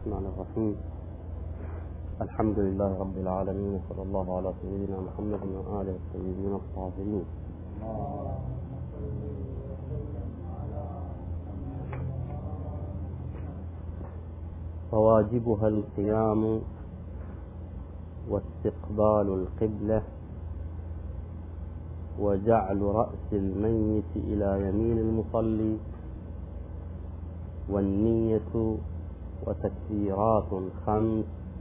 الرحمن الرحيم. الحمد لله رب العالمين، وصلى الله على سيدنا محمد وآله الطيبين الطاهرين. فواجبها القيام واستقبال القبلة وجعل رأس الميت إلى يمين المصلي والنية وتكبيرات 5.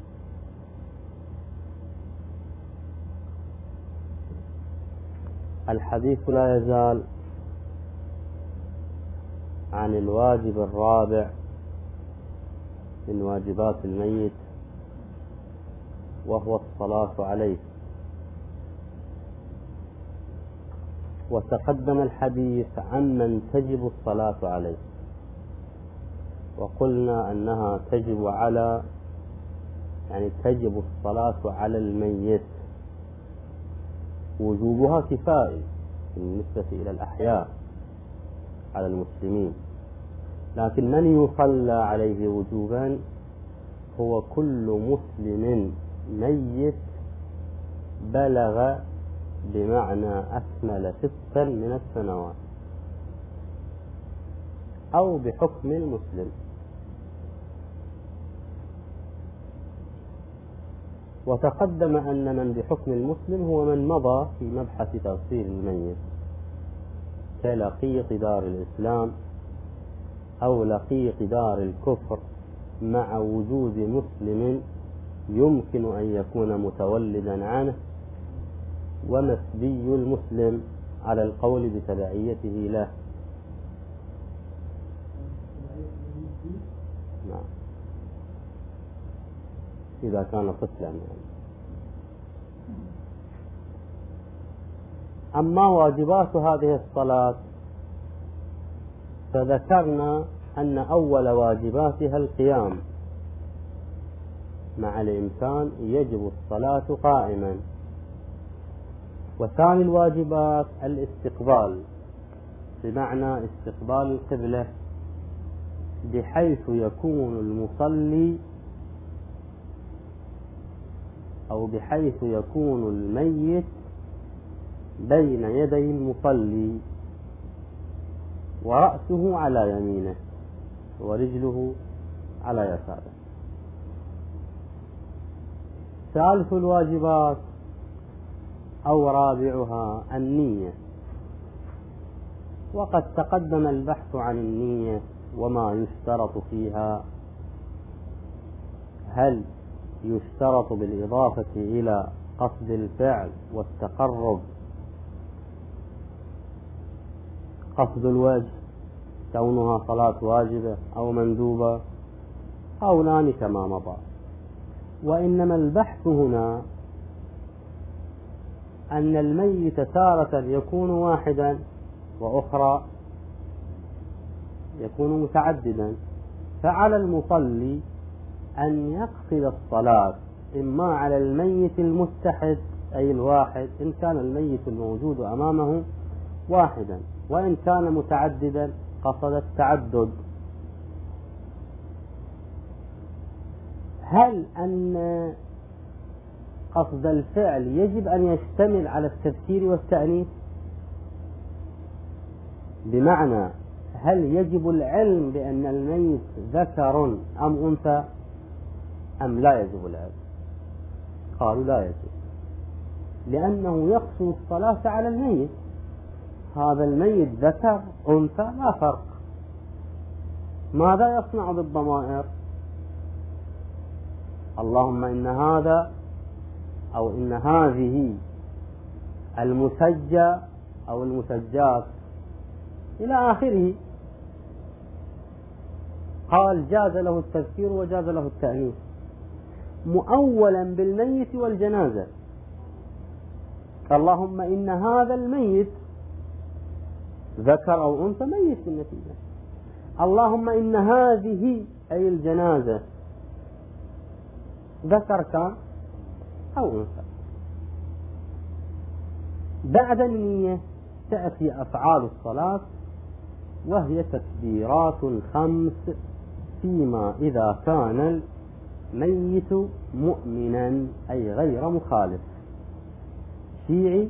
الحديث لا يزال عن الواجب الرابع من واجبات الميت، وهو الصلاة عليه. وتقدم الحديث عمن تجب الصلاة عليه، وقلنا أنها تجب الصلاة على الميت. وجوبها كفائي بالنسبة إلى الأحياء على المسلمين، لكن من يصلى عليه وجوبا هو كل مسلم ميت بلغ بمعنى أكمل 6 من السنوات، أو بحكم المسلم. وتقدم أن من بحكم المسلم هو من مضى في مبحث تغسيل الميت كلقيط دار الإسلام أو لقيط دار الكفر، مع وجود مسلم يمكن أن يكون متولدا عنه ومسبي المسلم على القول بتبعيته له. نعم، إذا كان طفلا أما واجبات هذه الصلاة فذكرنا أن أول واجباتها القيام، مع الإمكان يجب الصلاة قائما. وثاني الواجبات الاستقبال، بمعنى استقبال القبلة، بحيث يكون المصلي أو بحيث يكون الميت بين يدي المصلي ورأسه على يمينه ورجله على يساره. ثالث الواجبات أو رابعها النية، وقد تقدم البحث عن النية وما يشترط فيها. هل يشترط بالإضافة إلى قصد الفعل والتقرب قصد الوجه كونها صلاة واجبة أو مندوبة، قولان كما مضى. وإنما البحث هنا أن الميت تارة يكون واحدا وأخرى يكون متعددا، فعلى المصلي أن يقصد الصلاة إما على الميت المتحد أي الواحد إن كان الميت الموجود أمامه واحدا، وإن كان متعددا قصد التعدد. هل أن قصد الفعل يجب أن يشتمل على التذكير والتأنيث؟ بمعنى هل يجب العلم بأن الميت ذكر أم أنثى أم لا يجب العلم؟ قالوا لا يجب، لأنه يقصد الصلاة على الميت. هذا الميت ذكر أنثى لا فرق. ماذا يصنع بالضمائر؟ اللهم إن هذا أو إن هذه المسجى أو المسجات إلى آخره. قال جاز له التذكير وجاز له التأنيث مؤولا بالميت والجنازة. اللهم إن هذا الميت ذكر أو أنثى ميت بالنتيجة. اللهم إن هذه أي الجنازة ذكر كان أو أنثى. بعد النية تأتي أفعال الصلاة، وهي تكبيرات 5 فيما إذا كان الميت مؤمنا أي غير مخالف. شيعي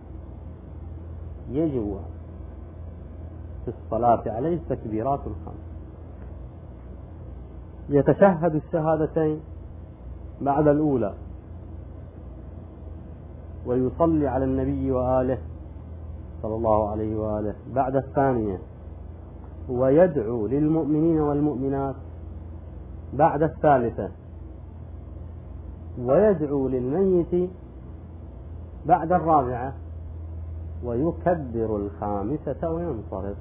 يجب في الصلاة عليه تكبيرات 5، يتشهد الشهادتين بعد الأولى، ويصلي على النبي وآله صلى الله عليه وآله بعد الثانية، ويدعو للمؤمنين والمؤمنات بعد الثالثة، ويدعو للميت بعد الرابعة، ويكبر الخامسة وينصرف.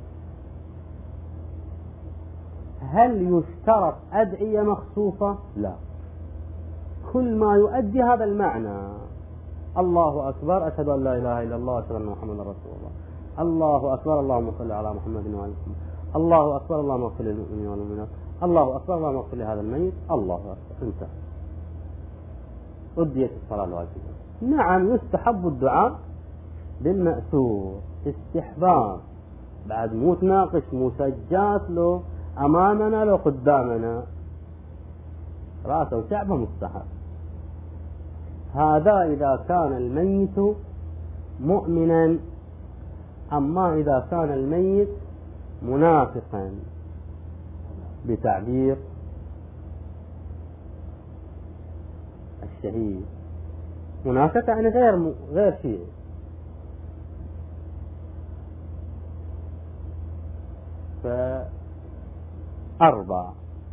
هل يشترط أدعية مخصوصة؟ لا، كل ما يؤدي هذا المعنى. الله أكبر، أشهد أن لا إله إلا الله، أشهد أن محمدا رسول الله. الله أكبر، اللهم صل على محمد وعلى محمد. الله أكبر، اللهم اغفر للمؤمنين والمؤمنات. الله أكبر، اللهم اغفر لهذا الميت. الله أكبر، انتهى، أديت الصلاة الواجبة. نعم، يستحب الدعاء بالمأثور استحباب، بعد مو تناقش، مو سجات له أمامنا لو قدامنا، رأسه وشعبه مستحب. هذا إذا كان الميت مؤمنا. أما إذا كان الميت منافقا بتعبير الشهيد، منافق يعني غير شيء. فأربع،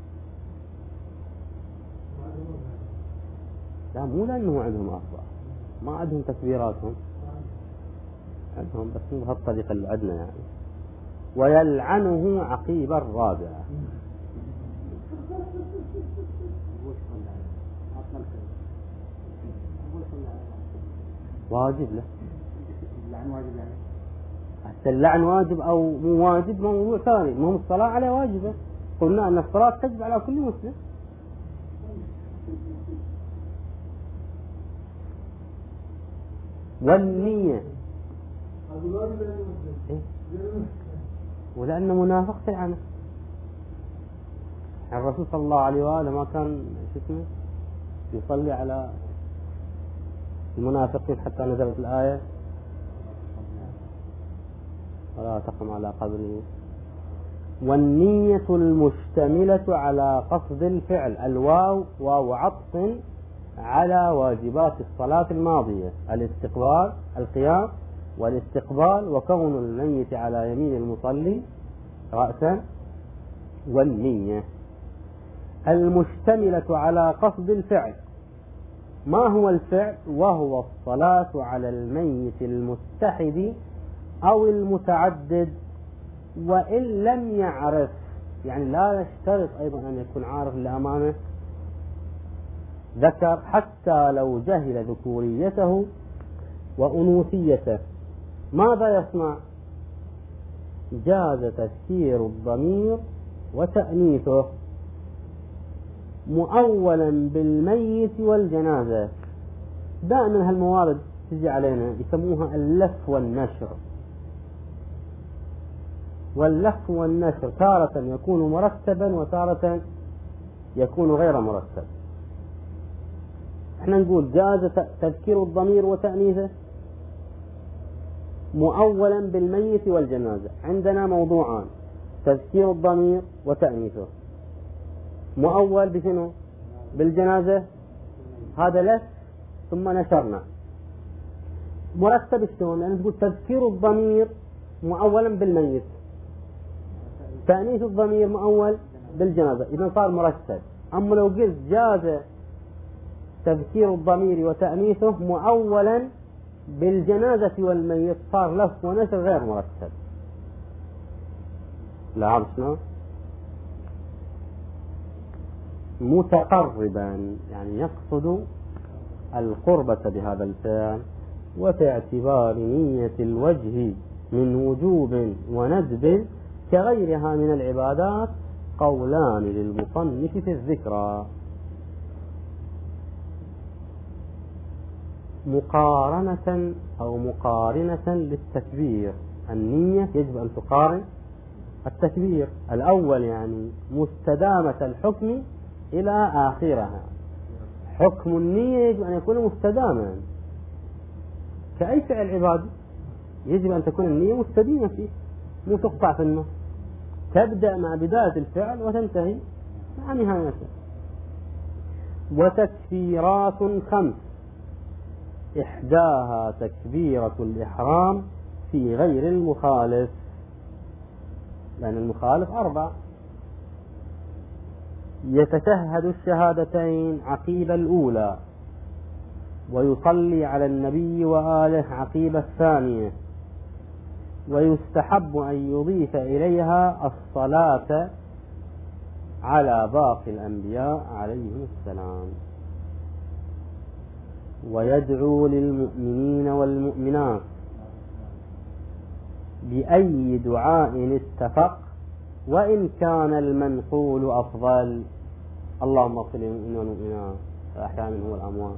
لا مو لأنه عندهم أربع، ما عندهم تكبيراتهم، عندهم بس مو بهالطريقة اللي عندنا يعني. ويلعنه عقيب الرابعة. واجب له اللعن واجب أو مو واجب موضوع ثاني، المهم الصلاة عليه واجبة. قلنا أن الصلاة تجب على كل مسلم. والنية ولأنه منافق تلعنه. الرسول صلى الله عليه وآله ما كان يصلي على المنافقين حتى نزلت الآية ولا تقم على قبره. والنية المشتملة على قصد الفعل، الواو واو عطف على واجبات الصلاة الماضية، الاستقبال، القيام والاستقبال، وكون الميت على يمين المصلي رأسا، والنية المشتملة على قصد الفعل. ما هو الفعل؟ وهو الصلاة على الميت المتحد أو المتعدد، وإن لم يعرف، يعني لا يشترط أيضا أن يكون عارف اللي أمامه ذكر، حتى لو جهل ذكوريته وأنوثيته. ماذا يصنع؟ جاز تذكير الضمير وتأنيثه مؤولا بالميت والجنازة. دائما هالموارد تجي علينا يسموها اللف والنشر. واللف والنشر تارة يكون مرتبا وتارة يكون غير مرتب. احنا نقول جاز تذكير الضمير وتأنيثه مؤولا بالميت والجنازة. عندنا موضوعان: تذكير الضمير وتأنيثه. مؤول بشنو؟ بالجنازة، هذا لف ثم نشرنا. مرتب شلون؟ لأن تقول تذكير الضمير مؤولا بالميت، تأنيث الضمير مؤول بالجنازة، إذا صار مرتب. أما لو قلت جاز تذكير الضمير وتأنيثه مؤولا بالجنازة والميت، صار لف ونشر غير مرتب. لا عرف شنو؟ متقربا، يعني يقصد القربة بهذا الفعل. وفي اعتبار نية الوجه من وجوب وندب كغيرها من العبادات قولان للمصنف في الذكرى. مقارنة أو مقارنة للتكبير. النية يجب أن تقارن التكبير الأول، يعني مستدامة الحكم إلى آخرها. حكم النية يجب أن يكون مستداما كأي فعل عبادي، يجب أن تكون النية مستديمة فيه، مو تقطع في النص، تبدأ مع بداية الفعل وتنتهي مع نهايته. وتكبيرات 5 إحداها تكبيرة الإحرام في غير المخالف، لأن المخالف 4. يتشهد الشهادتين عقيب الأولى، ويصلي على النبي وآله عقيب الثانية، ويستحب أن يضيف إليها الصلاة على باقي الأنبياء عليهم السلام. ويدعو للمؤمنين والمؤمنات بأي دعاء اتفق، وإن كان المنقول أفضل. اللهم اغفر للمؤمنين والمؤمنات الأحياء منهم والأموات.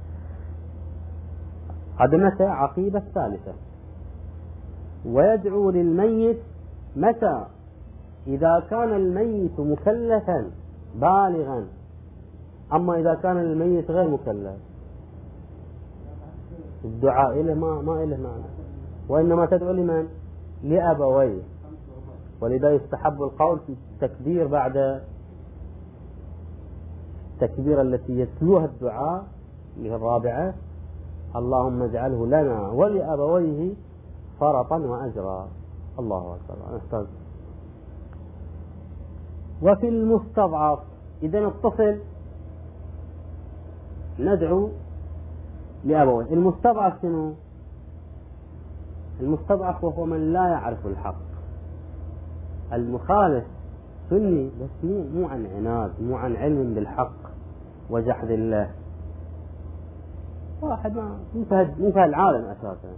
هذا متى؟ عقيبة الثالثة. ويدعو للميت متى؟ إذا كان الميت مكلفا بالغا. أما إذا كان الميت غير مكلف الدعاء إله ما إله معنى، وإنما تدعو لمن؟ لأبويه. ولذا يستحب القول في التكبير بعد التكبيرة التي يتلوها الدعاء اللي هي الرابعة: اللهم اجعله لنا ولأبويه فرطا وأجرا. الله أكبر. أستاذ. وفي المستضعف، إذا الطفل ندعو لأبويه. المستضعف شنو؟ المستضعف وهو من لا يعرف الحق. المخالف سني بس مو عن عناد، مو عن علم بالحق وجحد الله. واحد مو فهد العالم أساسا.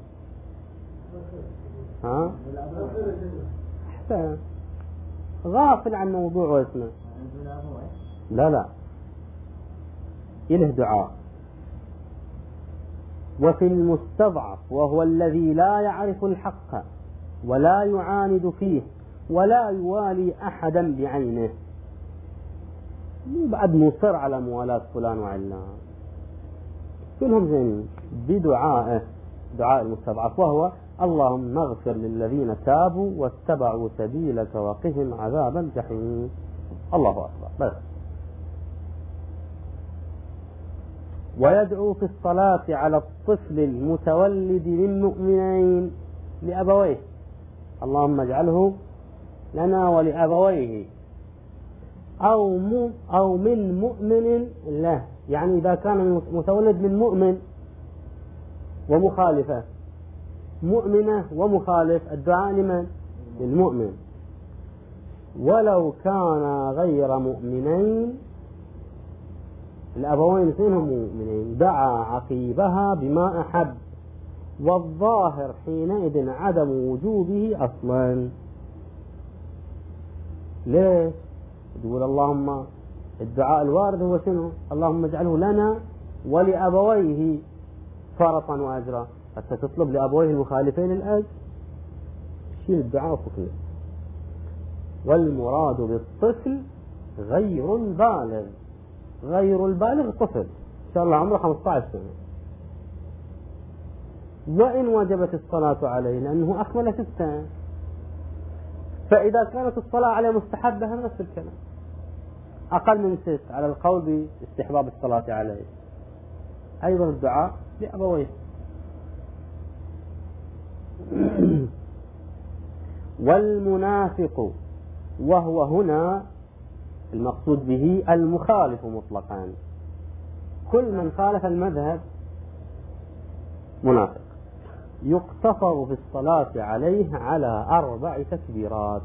ها؟ أحسن. غافل عن موضوع واسمه. لا إله دعاء. وفي المستضعف وهو الذي لا يعرف الحق ولا يعاند فيه ولا يوالي أحدا بعينه، مو بعد مصر على موالاة فلان وعلان، كلهم زينين، بدعائه دعاء المستضعف، وهو اللهم اغفر للذين تابوا واتبعوا سبيلك وقهم عذاب الجحيم. الله أكبر. بس. ويدعو في الصلاة على الطفل المتولد من مؤمنين لأبويه: اللهم اجعله لنا ولأبويه أو من مؤمن له. يعني إذا كان متولد من مؤمن ومخالفة، مؤمنة ومخالف، الدعاء لمن؟ للمؤمن. ولو كان غير مؤمنين، الأبوين اثنينهم مؤمنين، دعا عقيبها بما أحب، والظاهر حينئذ عدم وجوبه أصلا. ليش؟ يقول اللهم، الدعاء الوارد هو شنو؟ اللهم اجعله لنا ولأبويه فرطا وأجرا. حتى تطلب لأبويه المخالفين الأجر، شيل الدعاء وفكله. والمراد بالطفل غير البالغ. غير البالغ طفل إن شاء الله عمره 15 سنة، وإن وجبت الصلاة عليه لأنه أكمل 6. فإذا كانت الصلاة عليه مستحبة هم نفس الكلام، أقل من 6 على القول باستحباب الصلاة عليه. أيضا الدعاء لأبويه. والمنافق، وهو هنا المقصود به المخالف مطلقا، كل من خالف المذهب منافق، يقتصر في الصلاة عليه على 4 تكبيرات،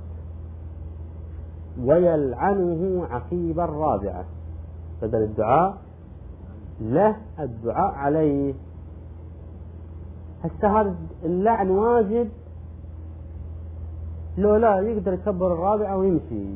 ويلعنه عقيب الرابعة، بدل الدعاء له الدعاء عليه. هسه هذا اللعن واجب لو لا يقدر يكبر الرابعة ويمشي.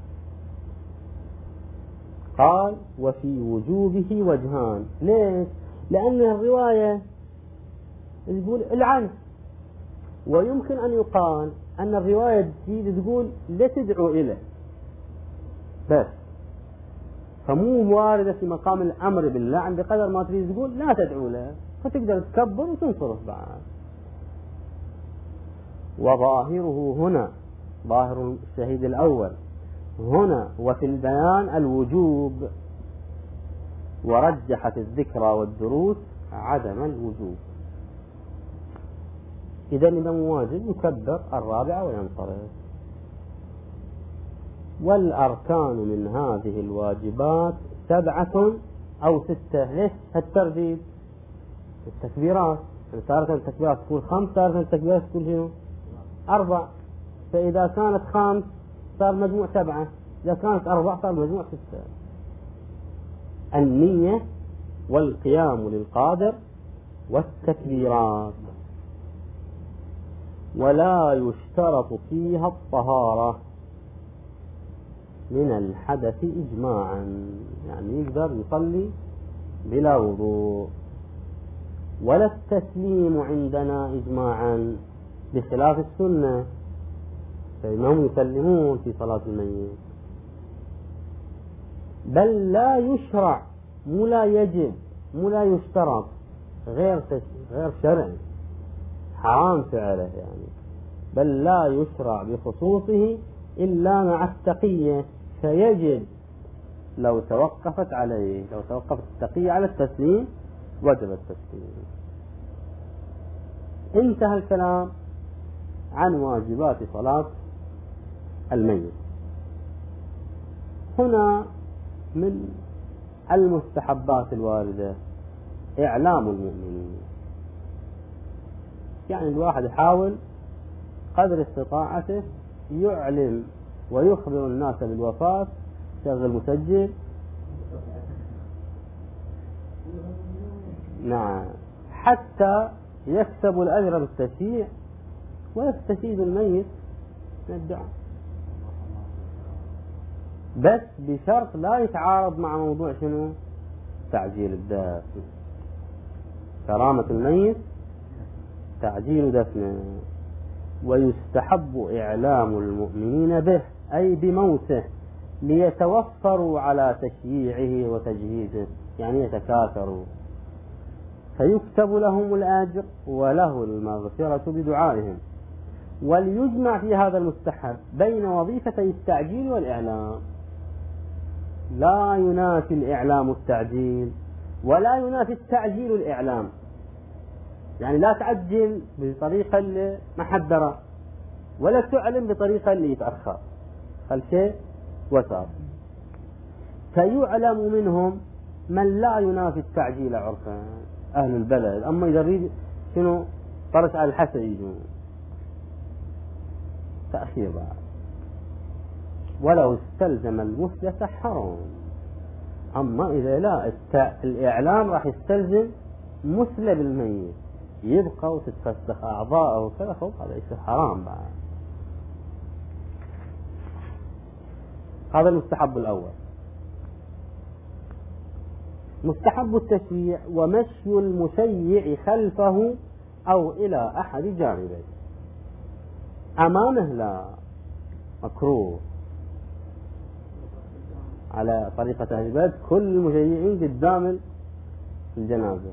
قال وفي وجوبه وجهان. ليش؟ لأن الرواية تقول العنف، ويمكن أن يقال أن الرواية تقول لا تدعو إليه بس، فمو واردة في مقام الأمر باللعن بقدر ما تريد تقول لا تدعو له، فتقدر تكبر وتنصرف بعد. وظاهره هنا، ظاهر الشهيد الأول هنا وفي البيان الوجوب، ورجحت الذكرى والدروس عدم الوجوب. إذا واجب يكبر الرابعة وينصرف. والأركان من هذه الواجبات 7 أو 6. ليش الترديد؟ التكبيرات، تارة التكبيرات تكون 5، تارة التكبيرات تكون شنو 4. فإذا كانت 5 صار مجموع 7، إذا كانت 4 صار مجموع 6. النية والقيام للقادر والتكبيرات. ولا يشترط فيها الطهارة من الحدث إجماعا، يعني يقدر يصلي بلا وضوء. ولا التسليم عندنا إجماعا بخلاف السنة، فإنهم يسلمون في صلاة الميت. بل لا يشرع، مو لا يجب، مو لا يشترط، غير شرعي، حرام فعله يعني. بل لا يشرع بخصوصه إلا مع التقية، فيجب لو توقفت عليه، لو توقفت التقية على التسليم وجب التسليم. انتهى الكلام عن واجبات صلاة الميت. هنا من المستحبات الواردة إعلام المؤمنين، يعني الواحد يحاول قدر استطاعته يعلم ويخبر الناس بالوفاة، شغل مسجل، نعم، حتى يكسب الأجر بالتشييع ويستفيد الميت من الدعاء، بس بشرط لا يتعارض مع موضوع شنو تعجيل الدفن. كرامة الميت تعجيل دفنه. ويستحب إعلام المؤمنين به أي بموته ليتوفروا على تشييعه وتجهيزه، يعني يتكاثروا، فيكتب لهم الأجر وله المغفرة بدعائهم. وليجمع في هذا المستحب بين وظيفتي التعجيل والإعلام، لا ينافي الإعلام التعجيل ولا ينافي التعجيل الإعلام، يعني لا تعجل بطريقة اللي ما حدره ولا تعلم بطريقة اللي يتأخر، هل شيء وسط. فيعلم منهم من لا ينافي التعجيل عرفا أهل البلد، أما إذا يريد شنو طرش على الحسن يجون تأخير بعد. ولو استلزم المثلث حرام، أما إذا لا الإعلام راح يستلزم مثل بالميت يبقى وتتفسخ أعضاءه وكذا، هذا يصير حرام بعد. هذا المستحب الأول. مستحب التشييع ومشي المشيع خلفه أو إلى أحد جانبيه، أمامه لا، مكروه على طريقة أهل البلد، كل المشيعين قدام الجنازة.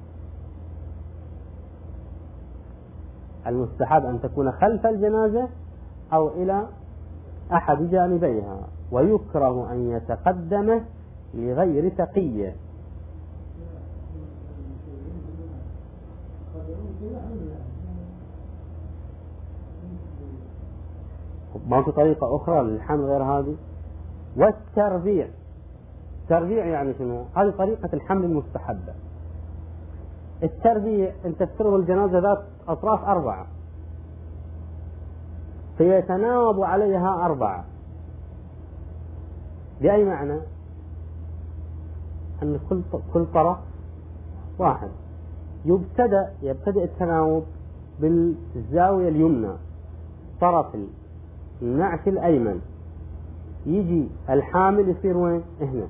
المستحب أن تكون خلف الجنازة أو إلى أحد جانبيها، ويكره أن يتقدم لغير تقية. ماكو طريقة أخرى للحمل غير هذه. والتربيع، التربيع يعني شنو؟ هذه طريقة الحمل المستحبة. التربيع أنت تفرغ الجنازة ذات أطراف 4 فيتناوب عليها 4. بأي معنى؟ أن كل طرف واحد. يبتدأ التناوب بالزاوية اليمنى، طرف النعش الأيمن، يجي الحامل يصير وين؟ هنا،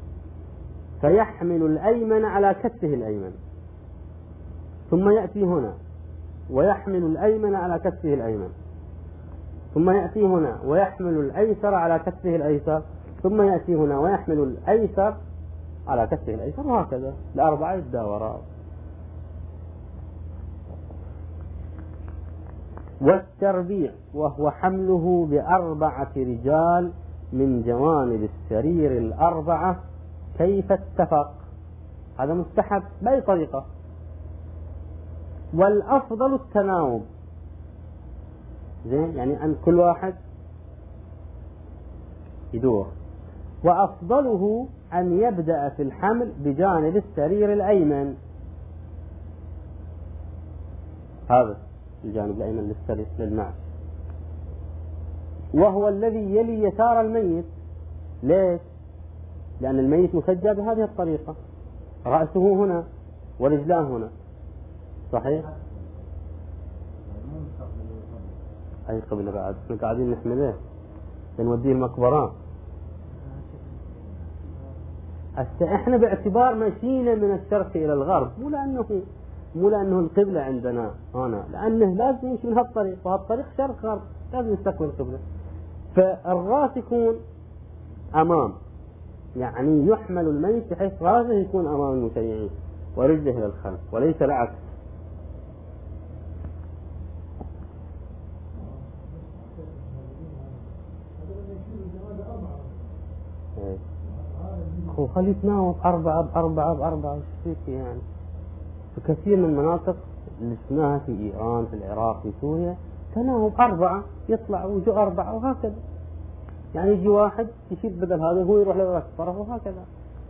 فيحمل الأيمن على كتفه الأيمن، ثم يأتي هنا ويحمل الأيمن على كتفه الأيمن، ثم يأتي هنا ويحمل الأيسر على كتفه الأيسر، ثم يأتي هنا ويحمل الأيسر على كفه الأيسر، وهكذا الأربعة يتداورا. والتربيع وهو حمله ب4 رجال من جوانب السرير ال4 كيف اتفق، هذا مستحب بأي طريقة. والأفضل التناوب، زين، يعني أن كل واحد يدور. وأفضله أن يبدأ في الحمل بجانب السرير الأيمن، هذا الجانب الأيمن للسرير للنعش، وهو الذي يلي يسار الميت. ليش؟ لأن الميت مسجى بهذه الطريقة، رأسه هنا ورجلاه هنا، صحيح؟ أي قبل بعد احنا قاعدين نحمله بنوديه المقبرة. احنا باعتبار مشينا من الشرق إلى الغرب، مو لأنه القبلة عندنا هنا، لأنه لازم يمشي من هالطريق، وهالطريق شرق غرب لازم يستقبل القبلة. فالراس يكون أمام، يعني يحمل الميت بحيث راسه يكون أمام المشيعين ورجله إلى الخلف، وليس العكس. هو خليه يتناوب 4 ب4 ب4 يعني. في كثير من المناطق اللي شفناها في إيران، في العراق، في سوريا، تناوب 4 يطلع ويجوا 4 وهكذا، يعني يجي واحد يشيل بدل هذا هو يروح لذاك الطرف وهكذا.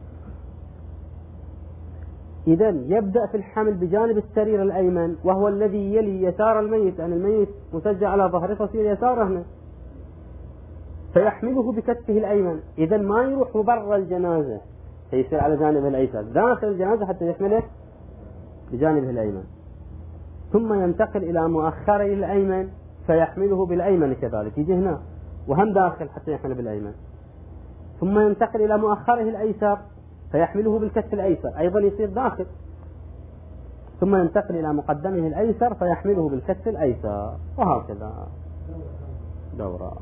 إذن يبدأ في الحمل بجانب السرير الأيمن، وهو الذي يلي يسار الميت، يعني الميت مسجى على ظهره فصير يساره هنا، فيحمله بكتفه الأيمن. إذن ما يروح برا الجنازة، فيصير على جانبه الأيسر داخل الجنازة حتى يحمله بجانبه الأيمن. ثم ينتقل إلى مؤخره الأيمن فيحمله بالأيمن كذلك، يجي هنا وهم داخل حتى يحمله بالأيمن. ثم ينتقل إلى مؤخره الأيسر فيحمله بالكتف الأيسر، أيضا يصير داخل. ثم ينتقل إلى مقدمه الأيسر فيحمله بالكتف الأيسر، وهكذا دورة.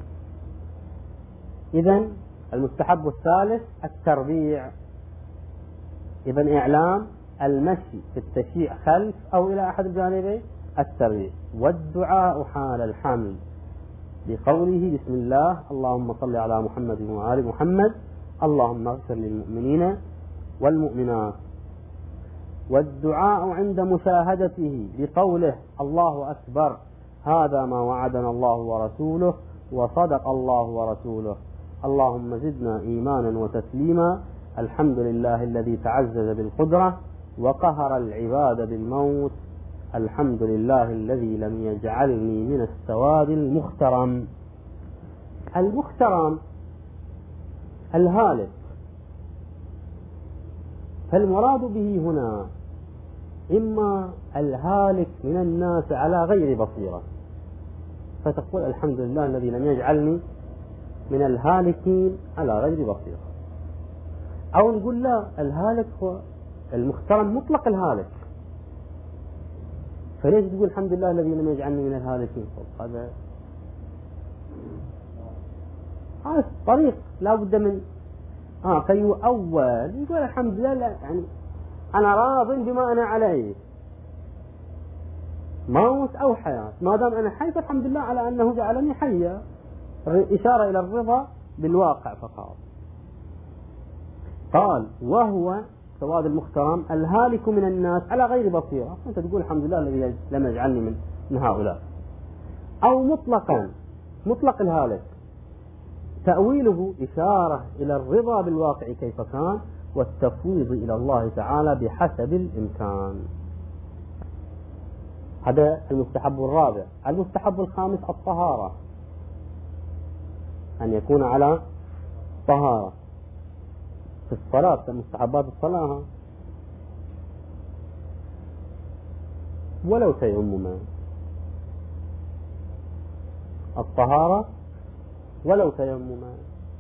إذن المستحب الثالث التربيع. إذن إعلام المشي في التشيع خلف أو إلى أحد الجانبين التربيع. والدعاء حال الحمل بقوله بسم الله اللهم صل على محمد وآل محمد اللهم اغفر للمؤمنين والمؤمنات. والدعاء عند مشاهدته بقوله الله أكبر هذا ما وعدنا الله ورسوله وصدق الله ورسوله اللهم زدنا إيمانا وتسليما الحمد لله الذي تعزز بالقدرة وقهر العباد بالموت الحمد لله الذي لم يجعلني من السواد المخترم. المخترم الهالك، فالمراد به هنا إما الهالك من الناس على غير بصيرة، فتقول الحمد لله الذي لم يجعلني من الهالكين على غير بصيرة، أو نقول لا، الهالك هو المخترم مطلق الهالك، فليش تقول الحمد لله الذي لم يجعلني من الهالكين؟ هذا طريق لا بد من فيؤول يقول الحمد لله يعني أنا راض بما أنا عليه، موت أو حياة، ما دام أنا حي فالحمد لله على أنه جعلني حيا، إشارة إلى الرضا بالواقع فقط. قال وهو سواد المخترم الهالك من الناس على غير بصيرة، أنت تقول الحمد لله الذي لم يجعلني من هؤلاء. أو مطلقا، مطلق الهالك تأويله إشارة إلى الرضا بالواقع كيف كان والتفويض إلى الله تعالى بحسب الإمكان. هذا المستحب الرابع. المستحب الخامس الطهارة، أن يكون على طهارة في الصلاة، مستحبات الصلاة ولو تيمما، الطهارة ولو تيمما.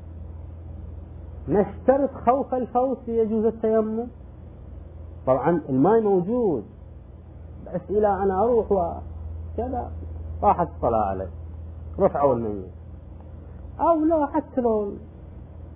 نشترط خوف الفوت يجوز التيمم، طبعا الماء موجود بس إلى أنا أروح وكذا راحت الصلاة عليه رفعوا الميت، أو لا حتى لو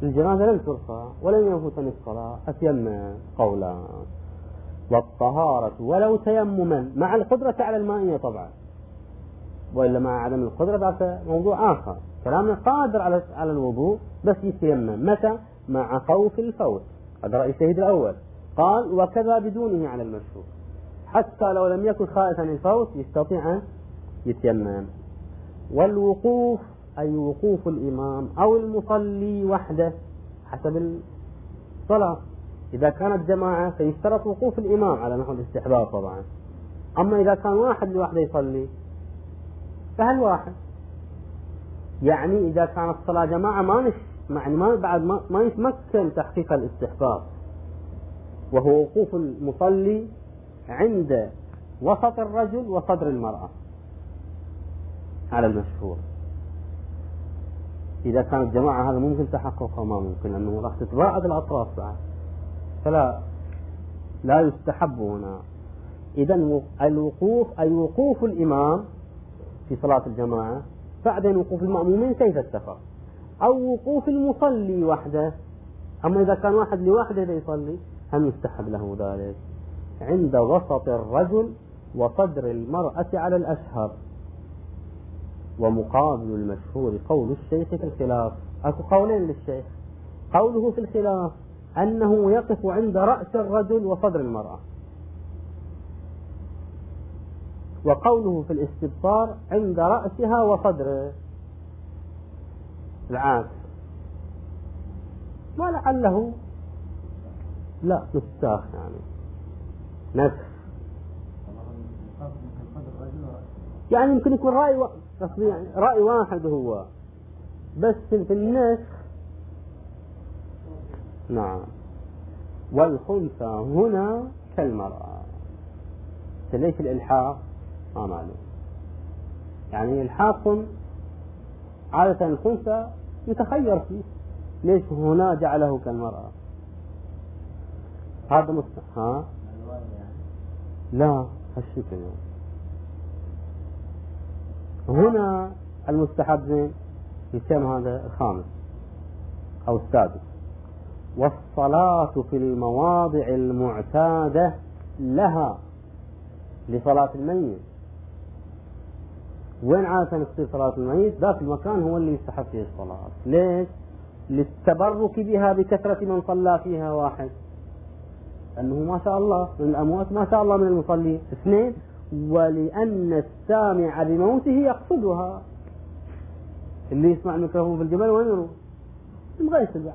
الجنازة لم ترفع ولم يفوتني الصلاة، أتيمم قولان. والطهارة ولو تيمما مع القدرة على المائية طبعا، وإلا مع عدم القدرة ذاك موضوع آخر. كلامنا قادر على الوضوء بس يتيمم. متى؟ مع خوف الفوت. هذا رأي الشهيد الأول. قال وكذا بدونه على المشهور، حتى لو لم يكن خائفا الفوت يستطيع أن يتيمم. والوقوف أي وقوف الإمام أو المصلي وحده حسب الصلاة. إذا كانت جماعة فيشترط وقوف الإمام على نحو الاستحباب طبعا. أما إذا كان واحد لوحده يصلي فهل واحد، يعني إذا كانت الصلاة جماعة ما يتمكن تحقيق الاستحباب، وهو وقوف المصلي عند وسط الرجل وصدر المرأة على المشهور. إذا كانت جماعة هذا ممكن تحققه، ما ممكن لأنه راح تتباعد الأطراف بعد، فلا يستحب هنا. إذن الوقوف أي وقوف الإمام في صلاة الجماعة، بعدين وقوف المأمومين كيف اتفق، أو وقوف المصلي وحده. أما إذا كان واحد لوحده يصلي هم يستحب له ذلك عند وسط الرجل وصدر المرأة على الأشهر. ومقابل المشهور قول الشيخ في الخلاف. أكو قولين للشيخ. قوله في الخلاف أنه يقف عند رأس الرجل وصدر المرأة، وقوله في الاستبصار عند رأسها وصدره، العكس. ما لعله لا نستاخ يعني نفس، يعني يمكن يكون رأي واحد هو بس في النسخ. نعم. والخنثى هنا كالمرأة. ليش الإلحاق؟ ما معلوم. يعني إلحاق عادة الخنثى يتخير فيه، ليش هنا جعله كالمرأة؟ هذا مستحب. لا هالشكل. هنا المستحب زين يسمى هذا الخامس أو السادس. والصلاة في المواضع المعتادة لها لصلاة الميت. وين عادة تصير صلاة الميت؟ ذاك المكان هو اللي يستحب فيه الصلاة. ليش؟ للتبرك بها بكثرة من صلى فيها واحد، أنه ما شاء الله من الأموات ما شاء الله من المصلين اثنين، ولأن السامع بموته يقصدها. اللي يسمع الميكروفون في الجبل وين يروح؟ المغيث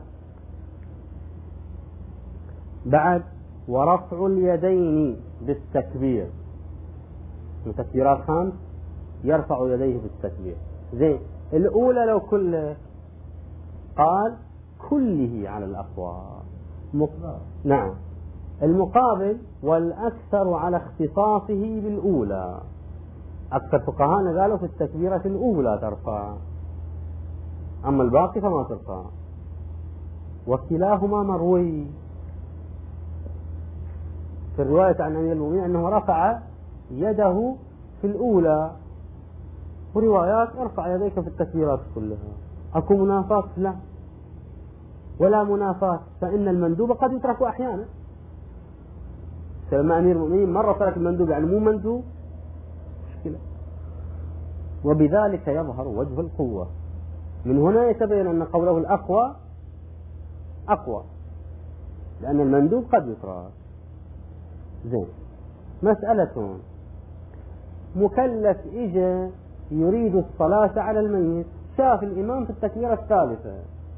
بعد. ورفع اليدين بالتكبير، تكبيرات 5 يرفع يديه بالتكبير. زين. الأولى لو كله قال كله على الأقوال. نعم. المقابل والأكثر على اختصاصه بالأولى. أكثر فقهاءنا قالوا في التكبيرة الأولى ترفع، أما الباقي فما ترفع. وكلاهما مروي في الرواية عن أمير المؤمنين أنه رفع يده في الأولى، وروايات ارفع يديك في التكبيرات كلها. أكو منافاة؟ لا ولا منافاة، فإن المندوب قد يترك أحيانا. فلما أمير المؤمنين مرة ترك المندوب يعني مو مندوب مشكلة. وبذلك يظهر وجه القوة. من هنا يتبين أن قوله الأقوى أقوى، لأن المندوب قد يترك. زين. مسألة. مكلف إجا يريد الصلاة على الميت، شاف الإمام في التكبيرة الثالثة،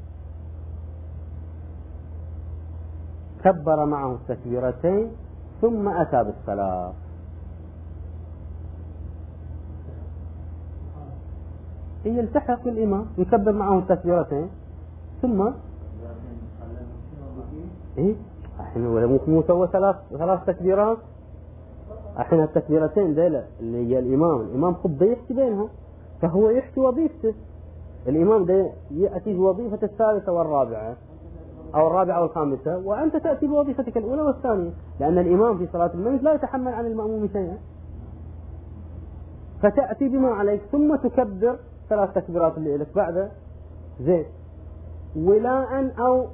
كبر معه التكبيرتين ثم أتى بالصلاة. يلتحق بالإمام يكبر معه التكبيرتين ثم الحين ولا مو سوى ثلاث تكبيرات. الحين التكبيرتين ديلا اللي هي الإمام خب يحكي بينها، فهو يحكي وظيفته. الإمام ده يأتي بوظيفة الثالثة والرابعة أو الرابعة والخامسة، وأنت تأتي بوظيفتك الأولى والثانية، لأن الإمام في صلاة الميت لا يتحمل عن المأموم شيئا، فتأتي بما عليك ثم تكبر 3 تكبيرات اللي لك بعد. زين. ولاء أو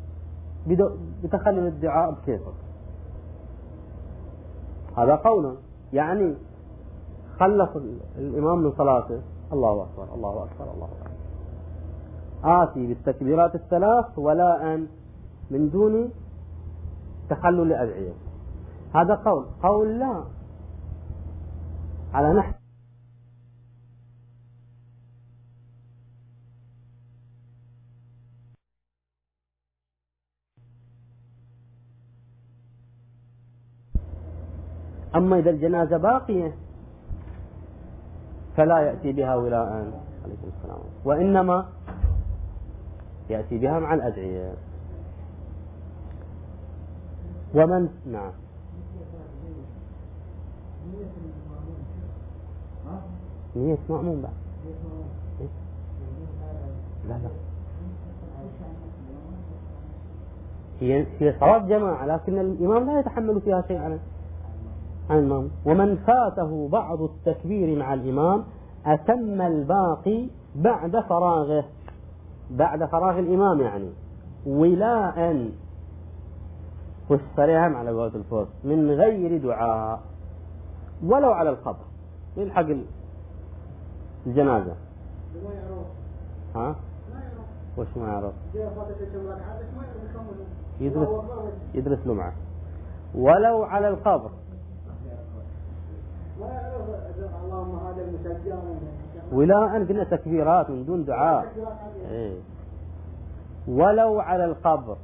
بتخلل الدعاء بكيفك. هذا قولا، يعني خلص الإمام من صلاته، الله أكبر الله أكبر الله أكبر، آتي بالتكبيرات الثلاث ولاء من دون تخلل الأدعية. هذا قول لا على نحو أما إذا الجنازة باقية فلا يأتي بها ولاء عليكم السلام، وإنما يأتي بها مع الأدعية. ومن نعم نية مأموم بعد لا هي صلاة جماعة، لكن الإمام لا يتحمل فيها شيء عن الإمام. ومن فاته بعض التكبير مع الإمام أتم الباقي بعد فراغه، بعد فراغ الإمام، يعني ولاء والصريحة على قولة الفوز من غير دعاء ولو على القبر يلحق الجنازة. ها؟ وش ما يعرف؟ يدرس له معه ولو على القبر. ولاء قلنا تكبيرات من دون دعاء. إيه. ولو على القبر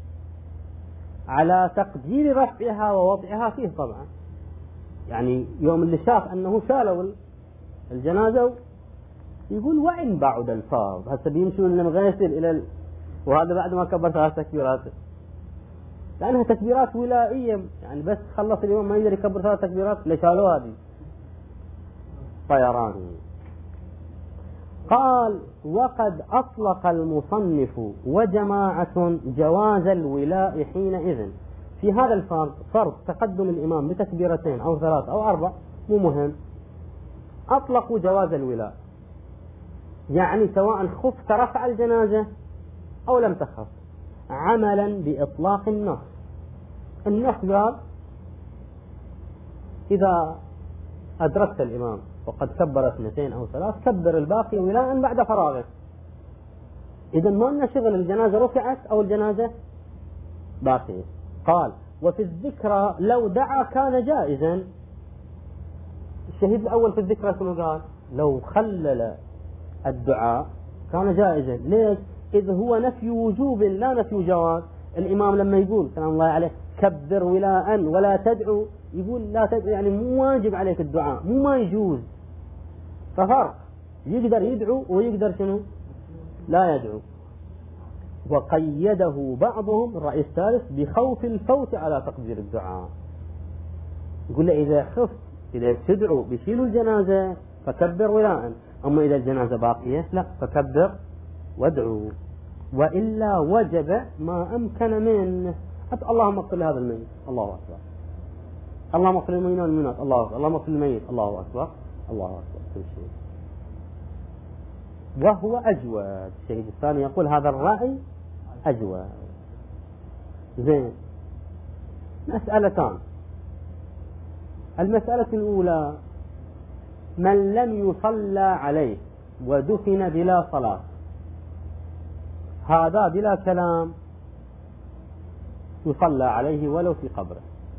على تقدير رفعها ووضعها فيه طبعا، يعني يوم اللي شاف أنه شالوا الجنازة يقول وإن بعد الفرض، هسه بيمشون المغسل إلى وهذا بعد ما كبر ثلاث تكبيرات، لأنها تكبيرات ولائية، يعني بس خلص اليوم ما يقدر يكبر ثلاث تكبيرات اللي شالوا هذه طيران. قال وقد أطلق المصنف وجماعة جواز الولاء حينئذ في هذا الفرض، فرض تقدم الإمام بتكبيرتين أو ثلاث أو أربع مو مهم، أطلقوا جواز الولاء، يعني سواء خفت رفع الجنازة أو لم تخف، عملا بإطلاق النص. النص قال إذا أدركت الإمام وقد كبر اثنتين أو ثلاث كبر الباقي ولاء بعد فراغه. إذا ما لنا شغل الجنازة رفعت أو الجنازة باقية. قال وفي الذكرى لو دعا كان جائزا. الشهيد الأول في الذكرى شنو قال؟ لو خلل الدعاء كان جائزا. ليش؟ إذ هو نفي وجوب لا نفي جواز. الإمام لما يقول سلام الله عليه كبر ولاء ولا تدعو، يقول لا تدعو يعني مو واجب عليك الدعاء، مو ما يجوز، ففرق، يقدر يدعو ويقدر شنو لا يدعو. وقيده بعضهم الرأي الثالث بخوف الفوت على تقدير الدعاء، يقول له إذا خفت إذا تدعو بيشيلوا الجنازة فكبر ولاء، أما إذا الجنازة باقية لا فكبر وادعو، وإلا وجب ما أمكن منه. اللهم اغفر لهذا الميت، الله أكبر، اللهم اغفر للمؤمنين والمؤمنات، الله أكبر، اللهم اغفر للميت، الله أكبر الله أكبر، كل شيء. وهو أجود. الشهيد الثاني يقول هذا الرأي أجود. زين، مسألتان. المسألة الأولى من لم يصلى عليه ودفن بلا صلاة، هذا بلا كلام يصلى عليه ولو في قبره.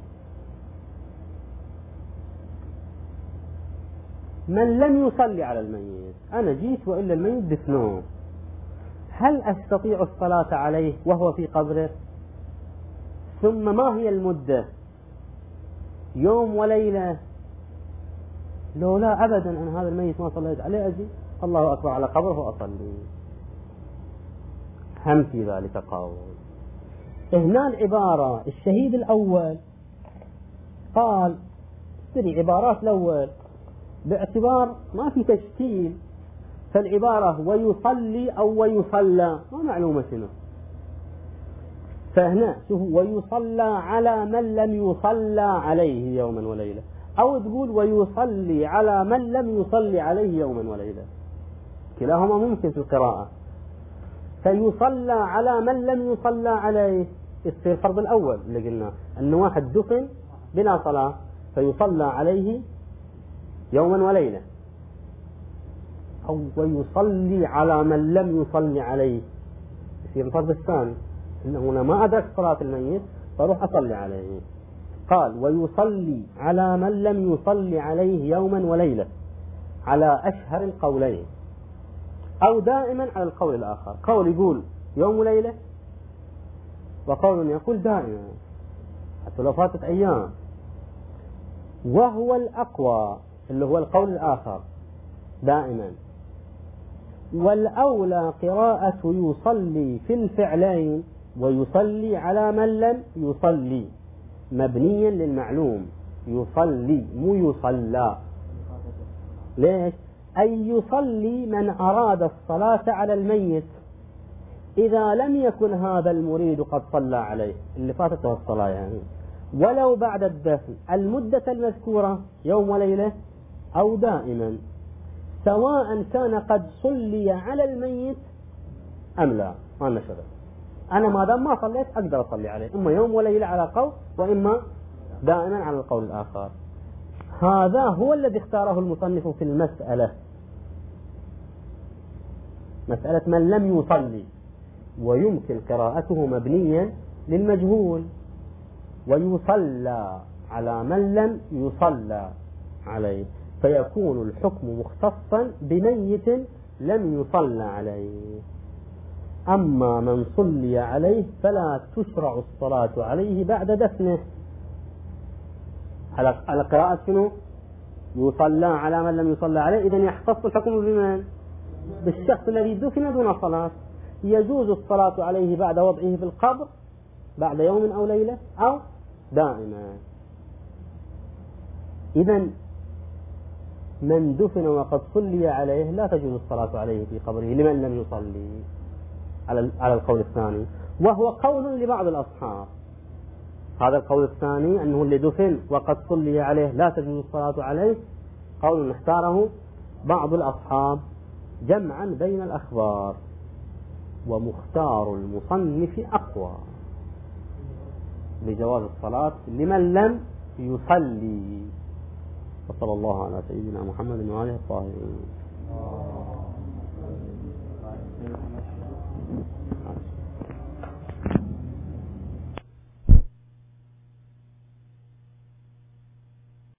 من لم يصلي على الميت، أنا جيت وإلا الميت دفنوه، هل أستطيع الصلاة عليه وهو في قبره؟ ثم ما هي المدة؟ يوم وليلة؟ لو لا أبدا أنا هذا الميت ما صليت عليه أجي الله أكبر على قبره وأصلي. هم في ذلك قول. هنا العبارة الشهيد الأول قال تري عبارات الأول باعتبار ما في تشكيل، فالعبارة ويصلي أو ويصلى ما معلومة شنو، فهنا شوفوا ويصلى على من لم يصلى عليه يوما وليلة، أو تقول ويصلي على من لم يصلي عليه يوما وليلة، كلاهما ممكن في القراءة. فيصلى على من لم يصلى عليه. يصير فرض الأول اللي قلنا أنه واحد دفن بلا صلاة فيصلى عليه يوما وليلة، أو ويصلي على من لم يصلي عليه، يصير الفرض الثاني إنه هنا ما أدرك صلاة الميت فأروح أصلي عليه. قال ويصلي على من لم يصلي عليه يوما وليلة على أشهر القولين، أو دائما على القول الآخر. قول يقول يوم وليلة، وقول يقول دائما حتى لو فاتت أيام. وهو الأقوى اللي هو القول الآخر دائما. والأولى قراءة يصلي في الفعلين ويصلي على من لم يصلي مبنيا للمعلوم، يصلي مو يصلى. ليش؟ أي يصلي من أراد الصلاة على الميت إذا لم يكن هذا المريد قد صلى عليه اللي فاتته الصلاة يعني، ولو بعد الدفن المدة المذكورة يوم وليلة أو دائما، سواء كان قد صلي على الميت أم لا. ما نشغل، أنا ما دام ما صليت أقدر أصلي عليه، إما يوم وليلة على قول وإما دائما على القول الآخر. هذا هو الذي اختاره المصنف في المسألة، مسألة من لم يصلي، ويمكن قراءته مبنيا للمجهول، ويصلى على من لم يصلى عليه، فيكون الحكم مختصا بميت لم يصلى عليه. أما من صلي عليه فلا تشرع الصلاة عليه بعد دفنه. على قراءة شنو؟ يصلى على من لم يصلى عليه، إذن يختص الحكم بمن؟ بالشخص الذي دفن دون صلاة. يجوز الصلاة عليه بعد وضعه في القبر بعد يوم أو ليلة أو دائما. إذن من دفن وقد صلي عليه لا تجوز الصلاة عليه في قبره لمن لم يصلي على القول الثاني، وهو قول لبعض الأصحاب. هذا القول الثاني أنه اللي دفن وقد صلي عليه لا تجوز الصلاة عليه، قول اختاره بعض الأصحاب جمعا بين الأخبار، ومختار المصنف أقوى بجواز الصلاة لمن لم يصلي. وصلى الله على سيدنا محمد وآله الطاهرين.